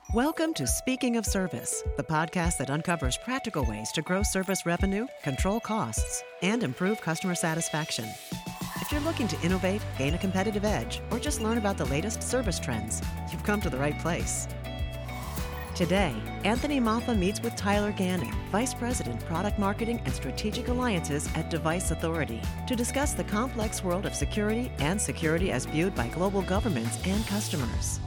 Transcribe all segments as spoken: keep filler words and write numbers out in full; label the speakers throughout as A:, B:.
A: Welcome to Speaking of Service, the podcast that uncovers practical ways to grow service revenue, control costs, and improve customer satisfaction. If you're looking to innovate, gain a competitive edge, or just learn about the latest service trends, you've come to the right place. Today, Anthony Maffa meets with Tyler Gannon, Vice President, Product Marketing and Strategic Alliances at Device Authority, to discuss the complex world of security and security as viewed by global governments and customers.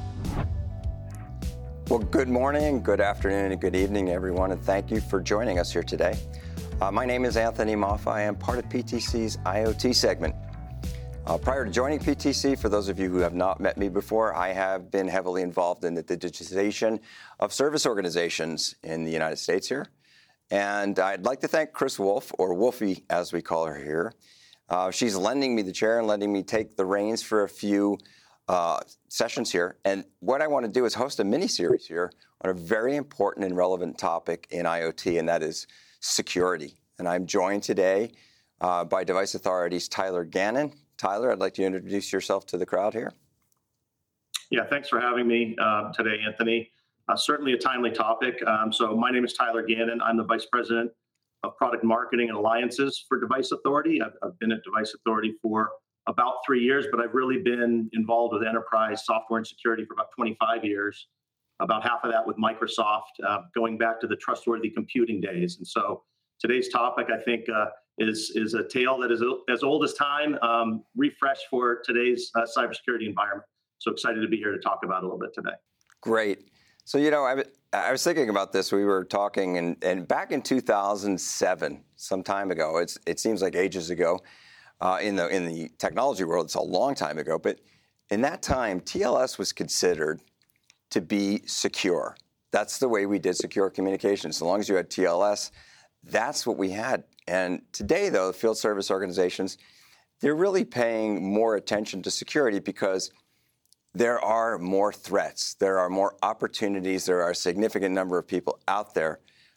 B: Well, good morning, good afternoon, and good evening, everyone, and thank you for joining us here today. Uh, my name is Anthony Maffa. I am part of P T C's I O T segment. Uh, prior to joining P T C, for those of you who have not met me before, I have been heavily involved in the digitization of service organizations in the United States here. And I'd like to thank Chris Wolf, or Wolfie as we call her here. Uh, she's lending me the chair and letting me take the reins for a few uh, sessions here. And what I want to do is host a mini-series here on a very important and relevant topic in I O T, and that is security. And I'm joined today uh, by Device Authority's Tyler Gannon. Tyler, I'd like you to introduce yourself to the crowd here.
C: Yeah, thanks for having me uh, today, Anthony. Uh, certainly a timely topic. Um, so my name is Tyler Gannon. I'm the Vice President of Product Marketing and Alliances for Device Authority. I've, I've been at Device Authority for about three years, but I've really been involved with enterprise software and security for about twenty-five years, about half of that with Microsoft, uh, going back to the trustworthy computing days. And so today's topic, I think, uh, is is a tale that is as old as time, um, refreshed for today's uh, cybersecurity environment. So excited to be here to talk about it a little bit today.
B: Great. So, you know, I, I was thinking about this. We were talking, and, and back in two thousand seven, some time ago, it's, it seems like ages ago, uh, in the in the technology world, it's a long time ago, but in that time, T L S was considered to be secure. That's the way we did secure communications. As long as you had T L S, that's what we had. And today, though, the field service organizations, they're really paying more attention to security because there are more threats. There are more opportunities. There are a significant number of people out there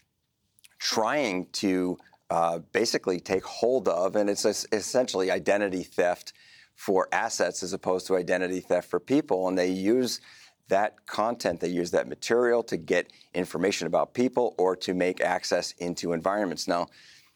B: trying to uh, basically take hold of, and it's essentially identity theft for assets as opposed to identity theft for people. And they use that content, they use that material to get information about people or to make access into environments. Now,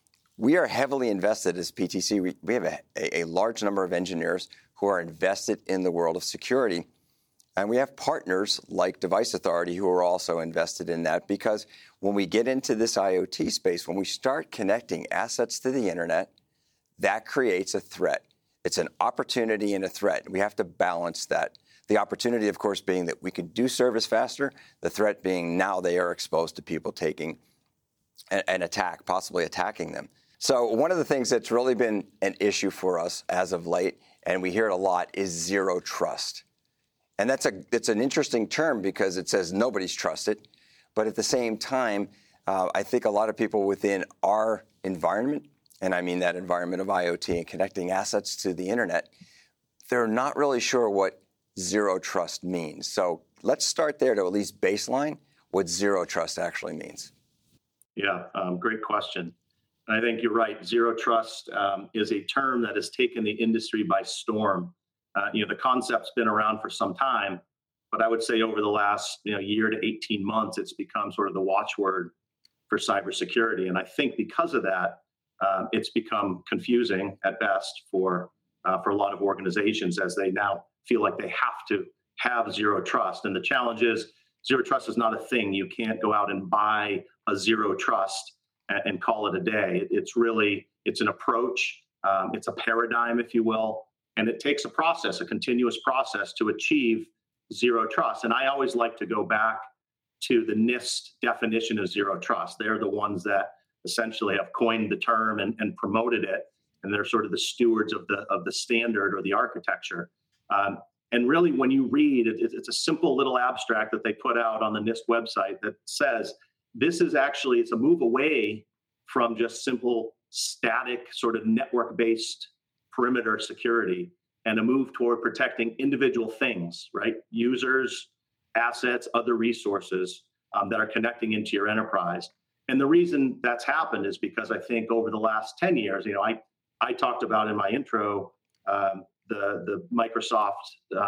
B: we are heavily invested as P T C. We, we have a, a large number of engineers who are invested in the world of security. And we have partners like Device Authority who are also invested in that, because when we get into this I O T space, when we start connecting assets to the internet, that creates a threat. It's an opportunity and a threat. We have to balance that. The opportunity, of course, being that we can do service faster. The threat being now they are exposed to people taking an, an attack, possibly attacking them. So one of the things that's really been an issue for us as of late, and we hear it a lot, is zero trust. And that's a it's an interesting term because it says nobody's trusted. But at the same time, uh, I think a lot of people within our environment, and I mean that environment of I O T and connecting assets to the internet, they're not really sure what zero trust means. So let's start there to at least baseline what zero trust actually means.
C: Yeah, um, great question. I think you're right. Zero trust um, is a term that has taken the industry by storm. Uh, you know, the concept's been around for some time, but I would say over the last you know year to eighteen months, it's become sort of the watchword for cybersecurity. And I think because of that, um, it's become confusing at best for uh, for a lot of organizations as they now feel like they have to have zero trust. And the challenge is zero trust is not a thing. You can't go out and buy a zero trust and call it a day. It's really, it's an approach, um, it's a paradigm, if you will, and it takes a process, a continuous process to achieve zero trust. And I always like to go back to the NIST definition of zero trust. They're the ones that essentially have coined the term and, and promoted it, and they're sort of the stewards of the of the standard or the architecture. Um, and really, when you read it, it's a simple little abstract that they put out on the NIST website that says, this is actually, it's a move away from just simple static sort of network-based perimeter security and a move toward protecting individual things, right? Users, assets, other resources um, that are connecting into your enterprise. And the reason that's happened is because I think over the last ten years, you know, I, I talked about in my intro, um, the, the Microsoft um,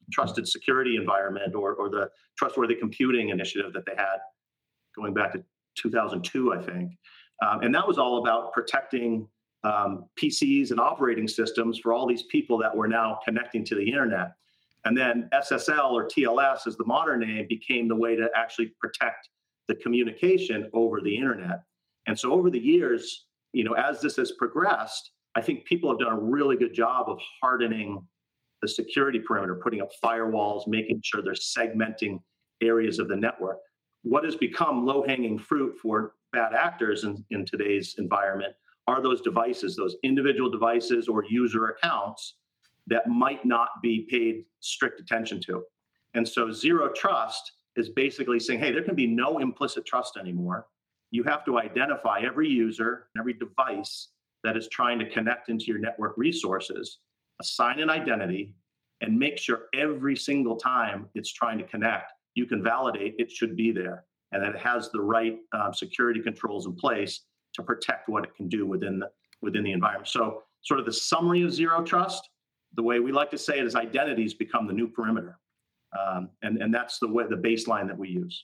C: trusted security environment or, or the trustworthy computing initiative that they had going back to two thousand two, I think. Um, and that was all about protecting um, P Cs and operating systems for all these people that were now connecting to the internet. And then S S L or T L S as the modern name became the way to actually protect the communication over the internet. And so over the years, you know, as this has progressed, I think people have done a really good job of hardening the security perimeter, putting up firewalls, making sure they're segmenting areas of the network. What has become low-hanging fruit for bad actors in, in today's environment are those devices, those individual devices or user accounts that might not be paid strict attention to. And so zero trust is basically saying, hey, there can be no implicit trust anymore. You have to identify every user, every device that is trying to connect into your network resources, assign an identity, and make sure every single time it's trying to connect, you can validate it should be there and that it has the right um, security controls in place to protect what it can do within the, within the environment. So sort of the summary of zero trust, the way we like to say it is identities become the new perimeter. Um, and, and that's the way, the baseline that we use.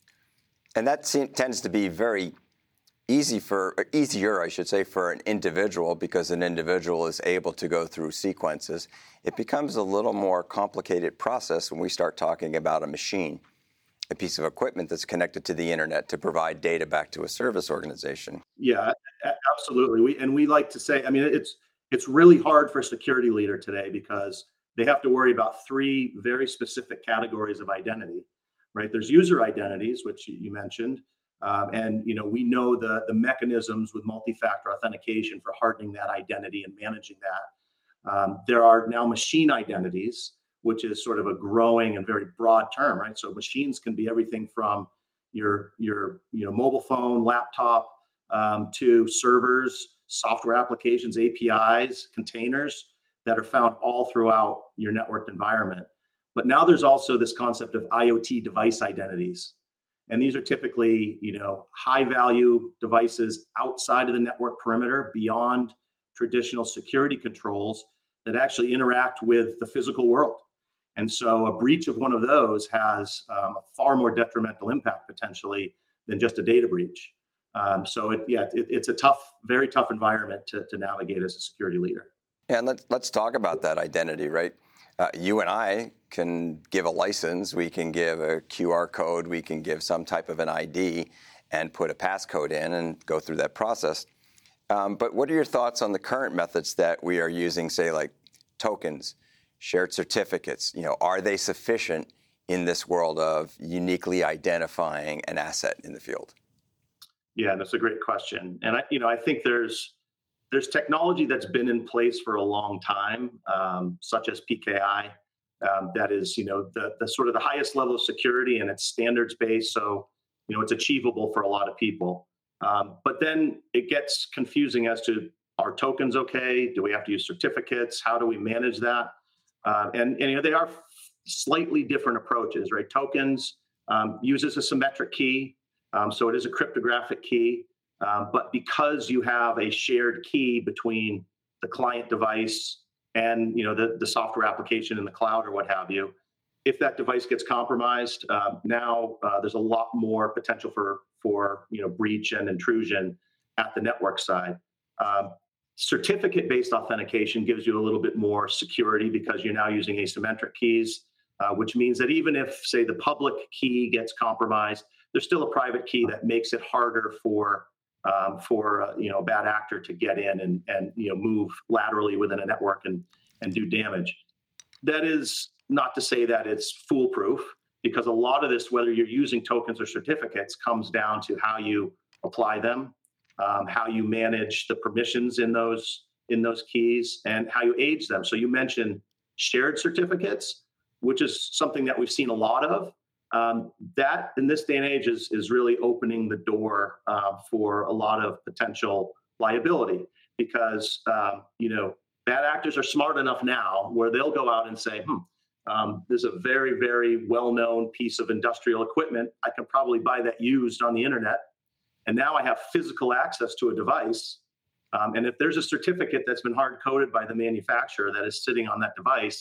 B: And that seems, tends to be very easy for, or easier, I should say, for an individual because an individual is able to go through sequences. It becomes a little more complicated process when we start talking about a machine, a piece of equipment that's connected to the internet to provide data back to a service organization.
C: Yeah, absolutely. We, and we like to say, I mean, it's it's really hard for a security leader today because they have to worry about three very specific categories of identity, right? There's user identities, which you mentioned. Um, and you know, we know the, the mechanisms with multi-factor authentication for hardening that identity and managing that. Um, there are now machine identities, which is sort of a growing and very broad term, right? So machines can be everything from your your you know mobile phone, laptop, um, to servers, software applications, A P Is, containers that are found all throughout your networked environment. But now there's also this concept of IoT device identities. And these are typically, you know, high value devices outside of the network perimeter, beyond traditional security controls that actually interact with the physical world. And so a breach of one of those has um, a far more detrimental impact potentially than just a data breach. Um, so it, yeah, it, it's a tough, very tough environment to, to navigate as a security leader.
B: Yeah, and let's, let's talk about that identity, right? Uh, you and I can give a license, we can give a Q R code, we can give some type of an I D and put a passcode in and go through that process. Um, but what are your thoughts on the current methods that we are using, say like tokens, shared certificates? You know, are they sufficient in this world of uniquely identifying an asset in the field?
C: Yeah, that's a great question. And I, you know, I think there's There's technology that's been in place for a long time, um, such as P K I, um, that is, you know, the, the sort of the highest level of security, and it's standards based. So, you know, it's achievable for a lot of people. Um, but then it gets confusing as to, are tokens okay? Do we have to use certificates? How do we manage that? Uh, and, and, you know, they are slightly different approaches, right? Tokens um, uses a symmetric key. Um, so it is a cryptographic key. Um, but because you have a shared key between the client device and you know the, the software application in the cloud or what have you, if that device gets compromised, uh, now uh, there's a lot more potential for for you know breach and intrusion at the network side. Um, certificate-based authentication gives you a little bit more security because you're now using asymmetric keys, uh, which means that even if, say, the public key gets compromised, there's still a private key that makes it harder for Um, for uh, you know a bad actor to get in and and you know move laterally within a network and and do damage. That is not to say that it's foolproof, because a lot of this, whether you're using tokens or certificates, comes down to how you apply them, um, how you manage the permissions in those in those keys, and how you age them. So you mentioned shared certificates, which is something that we've seen a lot of. Um, that in this day and age is, is really opening the door uh, for a lot of potential liability, because um, you know bad actors are smart enough now where they'll go out and say, hmm, um, there's a very, very well-known piece of industrial equipment. I can probably buy that used on the internet. And now I have physical access to a device. Um, and if there's a certificate that's been hard-coded by the manufacturer that is sitting on that device,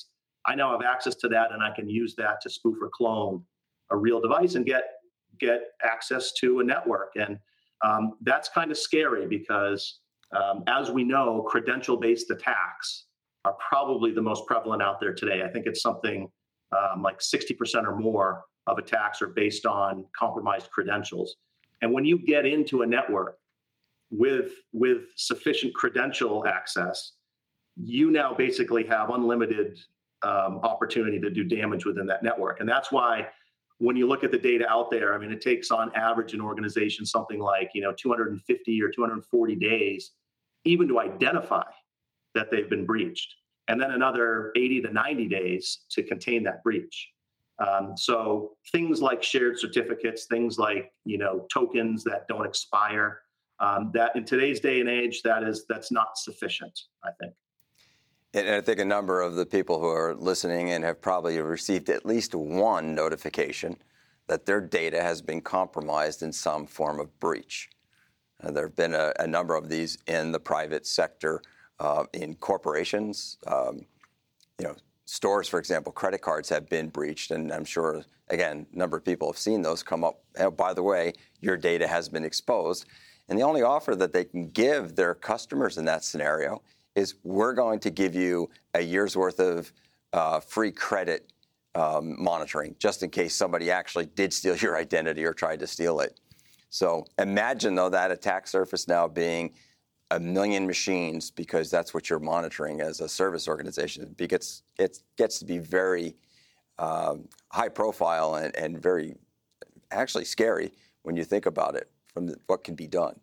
C: I now have access to that, and I can use that to spoof or clone a real device and get get access to a network. And um, that's kind of scary because, um, as we know, credential-based attacks are probably the most prevalent out there today. I think it's something um, like sixty percent or more of attacks are based on compromised credentials. And when you get into a network with with sufficient credential access, you now basically have unlimited um, opportunity to do damage within that network. And that's why when you look at the data out there, I mean, it takes on average an organization something like, you know, two hundred fifty or two hundred forty days even to identify that they've been breached, and then another eighty to ninety days to contain that breach. Um, so things like shared certificates, things like, you know, tokens that don't expire, um, that in today's day and age, that is, that's not sufficient, I think.
B: And I think a number of the people who are listening and have probably received at least one notification that their data has been compromised in some form of breach. Uh, there have been a, a number of these in the private sector, uh, in corporations, um, you know, stores, for example, credit cards have been breached, and I'm sure, again, a number of people have seen those come up. Oh, by the way, your data has been exposed. And the only offer that they can give their customers in that scenario is, we're going to give you a year's worth of uh, free credit um, monitoring, just in case somebody actually did steal your identity or tried to steal it. So imagine, though, that attack surface now being a million machines, because that's what you're monitoring as a service organization. It gets, it gets to be very um, high profile and, and very actually scary when you think about it from the, what can be done.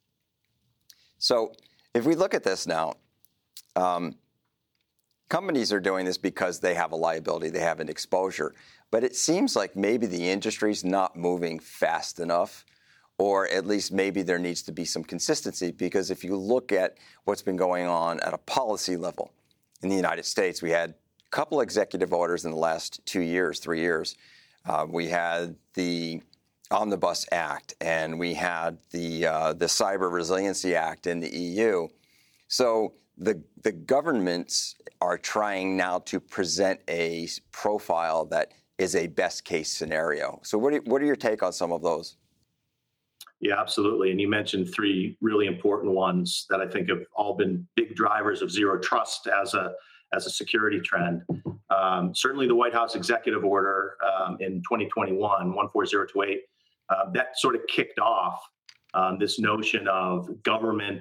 B: So if we look at this now, um, companies are doing this because they have a liability, they have an exposure, but it seems like maybe the industry's not moving fast enough, or at least maybe there needs to be some consistency, because if you look at what's been going on at a policy level in the United States, we had a couple executive orders in the last two years, three years. Uh, we had the Omnibus Act, and we had the uh, the Cyber Resiliency Act in the E U. So the the governments are trying now to present a profile that is a best case scenario. So what, do you, what are your take on some of those?
C: Yeah, absolutely. And you mentioned three really important ones that I think have all been big drivers of zero trust as a as a security trend. Um, certainly the White House executive order um, in twenty twenty-one, one four zero two eight, uh, that sort of kicked off um, this notion of government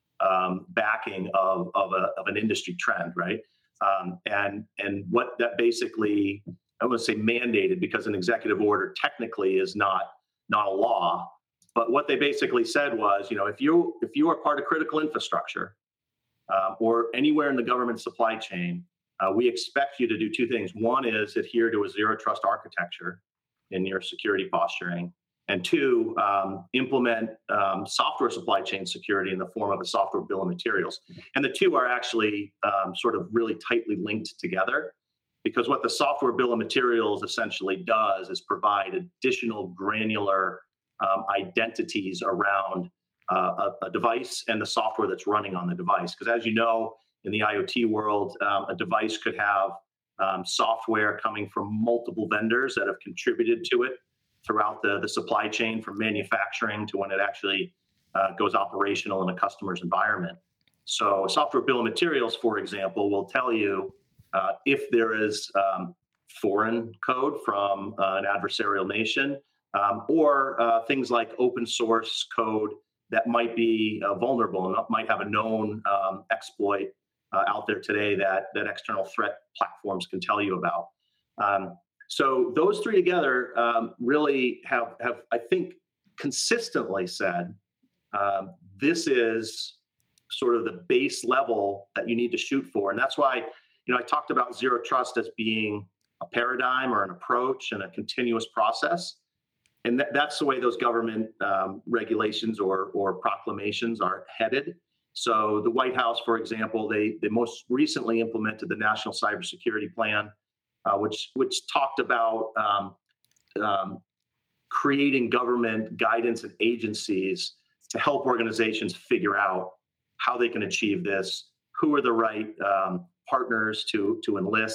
C: um, backing of, of, a, of an industry trend, right? Um, and, and what that basically, I want to say mandated, because an executive order technically is not, not a law. But what they basically said was, you know, if you if you are part of critical infrastructure uh, or anywhere in the government supply chain, uh, we expect you to do two things. One is adhere to a zero trust architecture in your security posturing, and two, um, implement um, software supply chain security in the form of a software bill of materials. And the two are actually um, sort of really tightly linked together, because what the software bill of materials essentially does is provide additional granular Um, identities around uh, a, a device and the software that's running on the device. Because as you know, in the IoT world, um, a device could have um, software coming from multiple vendors that have contributed to it throughout the, the supply chain, from manufacturing to when it actually uh, goes operational in a customer's environment. So a software bill of materials, for example, will tell you uh, if there is um, foreign code from uh, an adversarial nation, Um, or uh, things like open source code that might be uh, vulnerable and might have a known um, exploit uh, out there today that, that external threat platforms can tell you about. Um, so those three together um, really have, have, I think, consistently said, um, this is sort of the base level that you need to shoot for. And that's why, you know, I talked about zero trust as being a paradigm or an approach and a continuous process. And that, that's the way those government um, regulations or, or proclamations are headed. So the White House, for example, they, they most recently implemented the National Cybersecurity Plan, uh, which, which talked about um, um, creating government guidance and agencies to help organizations figure out how they can achieve this, who are the right um, partners to, to enlist,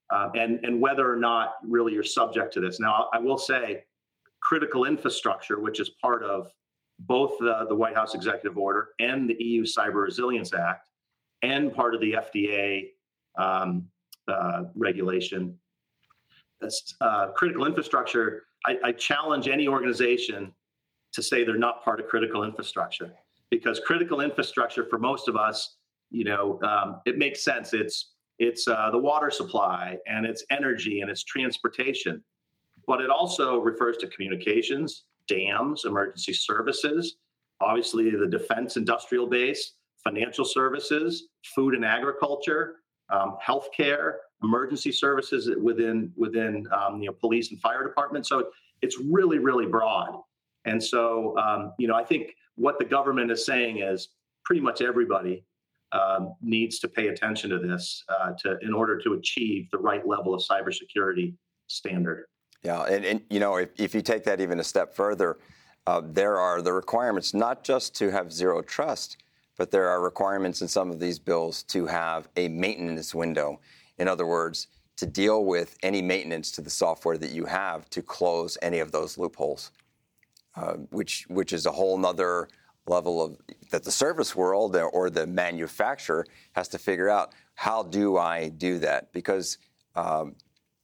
C: uh, and, and whether or not really you're subject to this. Now, I will say critical infrastructure, which is part of both the, the White House executive order and the E U Cyber Resilience Act, and part of the F D A um, uh, regulation. Uh, critical infrastructure, I, I challenge any organization to say they're not part of critical infrastructure, because critical infrastructure for most of us, you know, um, it makes sense. It's it's uh, the water supply, and it's energy, and it's transportation, but it also refers to communications, dams, emergency services, obviously the defense industrial base, financial services, food and agriculture, um, healthcare, emergency services within within um, you know, police and fire departments. So it's really, really broad. And so um, you know, I think what the government is saying is pretty much everybody um, needs to pay attention to this uh, to in order to achieve the right level of cybersecurity standard.
B: Yeah, and, and you know, if, if you take that even a step further, uh, there are the requirements not just to have zero trust, but there are requirements in some of these bills to have a maintenance window. In other words, to deal with any maintenance to the software that you have to close any of those loopholes, uh, which which is a whole nother level of that the service world or the manufacturer has to figure out. How do I do that? Because um,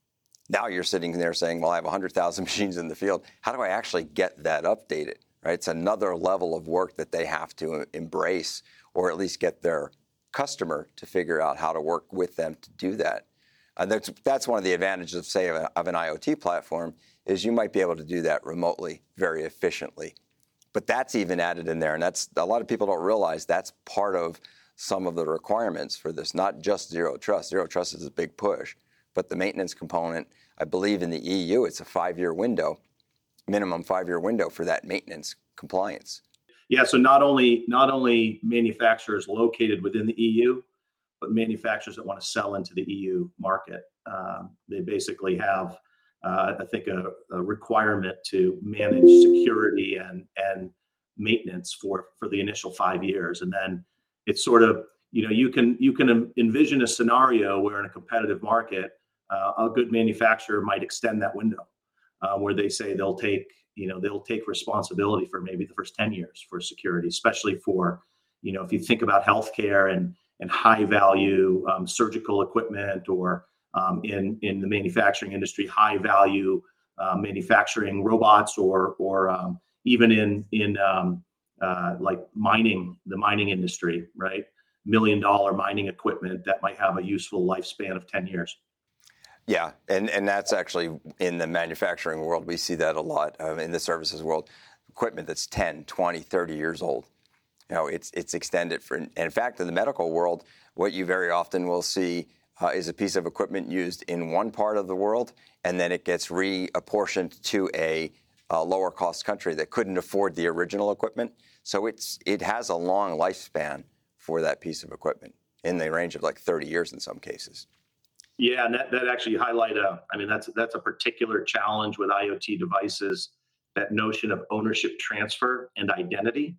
B: now you're sitting there saying, well, I have one hundred thousand machines in the field. How do I actually get that updated? Right? It's another level of work that they have to embrace, or at least get their customer to figure out how to work with them to do that. And that's, that's one of the advantages of, say, of, a, of an IoT platform, is you might be able to do that remotely very efficiently. But that's even added in there, and that's a lot of people don't realize that's part of some of the requirements for this, not just zero trust. Zero trust is a big push, but the maintenance component, I believe in the E U, it's a five-year window, minimum five-year window for that maintenance compliance.
C: Yeah, so not only not only manufacturers located within the E U, but manufacturers that want to sell into the E U market. Um, they basically have, uh, I think, a, a requirement to manage security and and maintenance for for the initial five years, and then it's sort of, you know, you can you can envision a scenario where in a competitive market, uh, a good manufacturer might extend that window, uh, where they say they'll take, you know, they'll take responsibility for maybe the first ten years for security, especially for, you know, if you think about healthcare and and high value um, surgical equipment, or um, in in the manufacturing industry, high value uh, manufacturing robots, or or um, even in in um, uh, like mining, the mining industry, right? Million dollar mining equipment that might have a useful lifespan of ten years.
B: Yeah, and, and that's actually in the manufacturing world. We see that a lot. Um, in the services world, equipment that's ten, twenty, thirty years old. You know, it's it's extended for, and in fact, in the medical world, what you very often will see uh, is a piece of equipment used in one part of the world, and then it gets reapportioned to a, a lower cost country that couldn't afford the original equipment. So it's it has a long lifespan for that piece of equipment, in the range of like thirty years in some cases.
C: Yeah, and that, that actually highlight a, I mean, that's that's a particular challenge with IoT devices, that notion of ownership transfer and identity,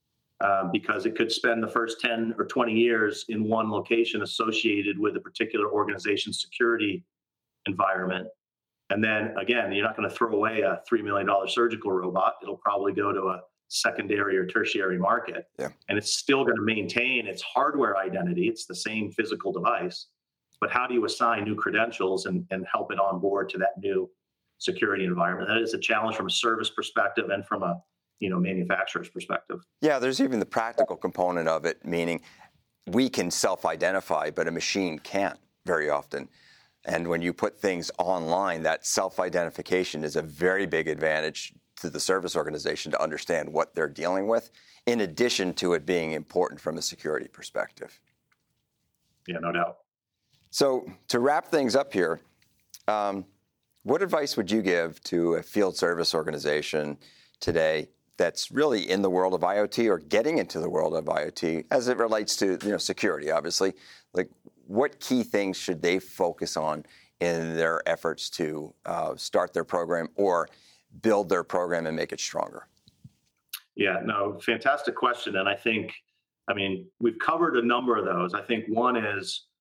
C: uh, because it could spend the first ten or twenty years in one location associated with a particular organization's security environment. And then again, you're not going to throw away a three million dollars surgical robot. It'll probably go to a secondary or tertiary market.
B: Yeah. And
C: it's still going to maintain its hardware identity. It's the same physical device. But how do you assign new credentials and, and help it on board to that new security environment? That is a challenge from a service perspective and from a, you know, manufacturer's perspective.
B: Yeah, there's even the practical component of it, meaning we can self-identify, but a machine can't very often. And when you put things online, that self-identification is a very big advantage to the service organization to understand what they're dealing with, in addition to it being important from a security perspective.
C: Yeah, no doubt.
B: So to wrap things up here, um, what advice would you give to a field service organization today that's really in the world of IoT or getting into the world of IoT as it relates to, you know, security, obviously? Like, what key things should they focus on in their efforts to uh, start their program or build their program and make it stronger?
C: Yeah, no, fantastic question. And I think, I mean, we've covered a number of those. I think one is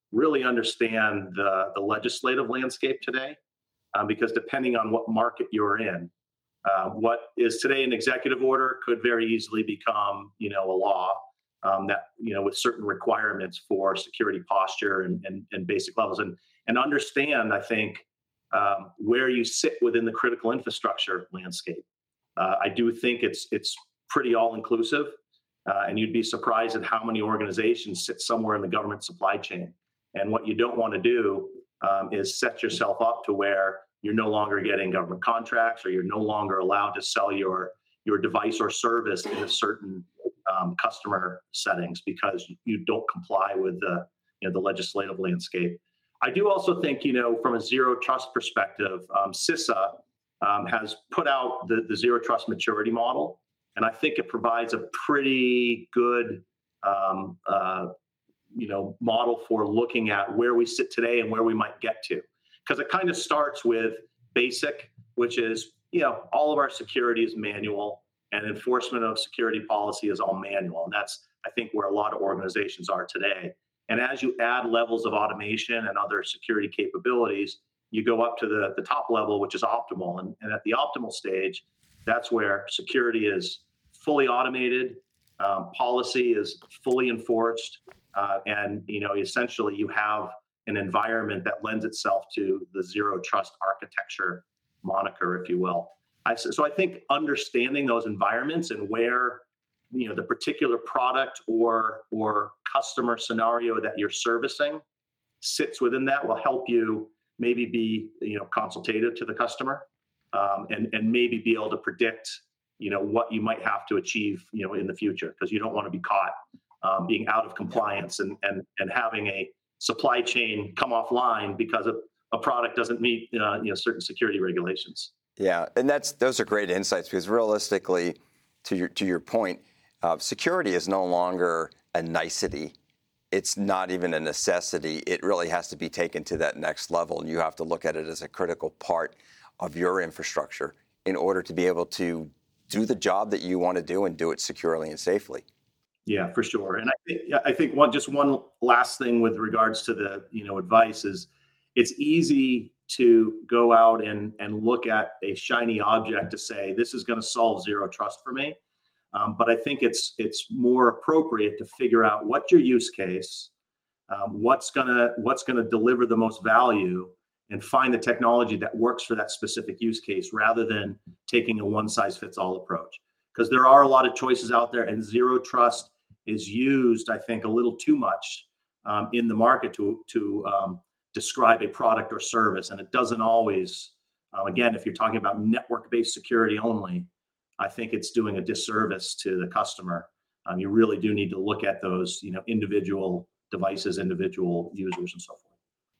C: really understand the, the legislative landscape today, uh, because depending on what market you're in, uh, what is today an executive order could very easily become, you know, a law um, that, you know, with certain requirements for security posture and, and, and basic levels. And, and understand, I think, um, where you sit within the critical infrastructure landscape. Uh, I do think it's it's pretty all-inclusive, uh, and you'd be surprised at how many organizations sit somewhere in the government supply chain. And what you don't want to do um, is set yourself up to where you're no longer getting government contracts, or you're no longer allowed to sell your your device or service in a certain um, customer settings because you don't comply with the you know the legislative landscape. I do also think, you know, from a zero trust perspective, um, CISA um, has put out the, the zero trust maturity model, and I think it provides a pretty good, um, uh, you know, model for looking at where we sit today and where we might get to. Because it kind of starts with basic, which is, you know, all of our security is manual, and enforcement of security policy is all manual, and that's, I think, where a lot of organizations are today. And as you add levels of automation and other security capabilities, you go up to the, the top level, which is optimal. And, and at the optimal stage, that's where security is fully automated, um, policy is fully enforced, uh, and you know essentially you have an environment that lends itself to the zero trust architecture moniker, if you will. I, so I think understanding those environments and where you know the particular product or or customer scenario that you're servicing sits within that will help you maybe be you know consultative to the customer, um, and and maybe be able to predict you know what you might have to achieve you know in the future, because you don't want to be caught um, being out of compliance and and and having a supply chain come offline because of a product doesn't meet uh, you know certain security regulations.
B: Yeah, and that's those are great insights, because realistically, to your to your point, Uh, security is no longer a nicety. It's not even a necessity. It really has to be taken to that next level, and you have to look at it as a critical part of your infrastructure in order to be able to do the job that you want to do and do it securely and safely.
C: Yeah, for sure. And I think I think one just one last thing with regards to the you know advice is, it's easy to go out and and look at a shiny object to say this is going to solve zero trust for me. Um, but I think it's it's more appropriate to figure out what's your use case, um, what's gonna what's gonna deliver the most value, and find the technology that works for that specific use case, rather than taking a one-size-fits-all approach. Because there are a lot of choices out there, and zero trust is used, I think, a little too much um, in the market to to um, describe a product or service, and it doesn't always. Uh, again, if you're talking about network-based security only, I think it's doing a disservice to the customer. Um, you really do need to look at those, you know, individual devices, individual users, and so forth.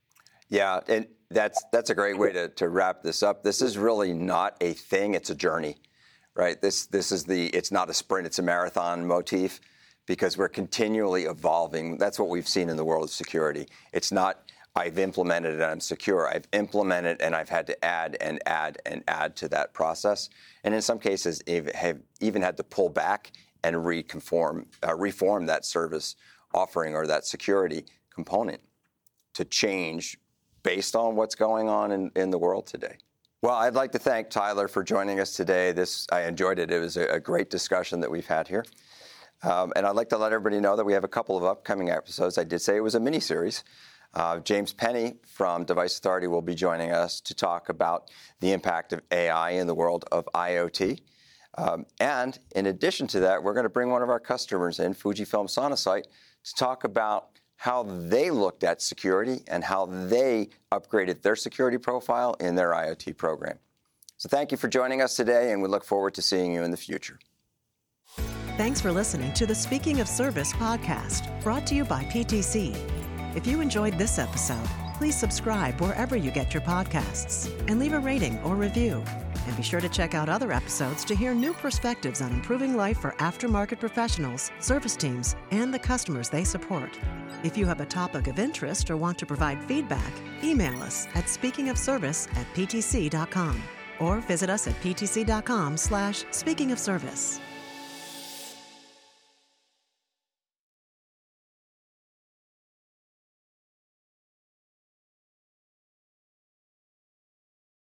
B: Yeah, and that's that's a great way to, to wrap this up. This is really not a thing; it's a journey, right? This this is the it's not a sprint; it's a marathon motif, because we're continually evolving. That's what we've seen in the world of security. It's not I've implemented and I'm secure. I've implemented and I've had to add and add and add to that process. And in some cases, have even had to pull back and reconform, uh, reform that service offering or that security component to change based on what's going on in, in the world today. Well, I'd like to thank Tyler for joining us today. This I enjoyed it. It was a, a great discussion that we've had here. Um, and I'd like to let everybody know that we have a couple of upcoming episodes. I did say it was a mini-series. Uh, James Penny from Device Authority will be joining us to talk about the impact of A I in the world of IoT. Um, and in addition to that, we're going to bring one of our customers in, Fujifilm Sonosite, to talk about how they looked at security and how they upgraded their security profile in their IoT program. So thank you for joining us today, and we look forward to seeing you in the future.
A: Thanks for listening to the Speaking of Service podcast, brought to you by P T C. If you enjoyed this episode, please subscribe wherever you get your podcasts and leave a rating or review. And be sure to check out other episodes to hear new perspectives on improving life for aftermarket professionals, service teams, and the customers they support. If you have a topic of interest or want to provide feedback, email us at speakingofservice at ptc dot com or visit us at ptc dot com slash speakingofservice.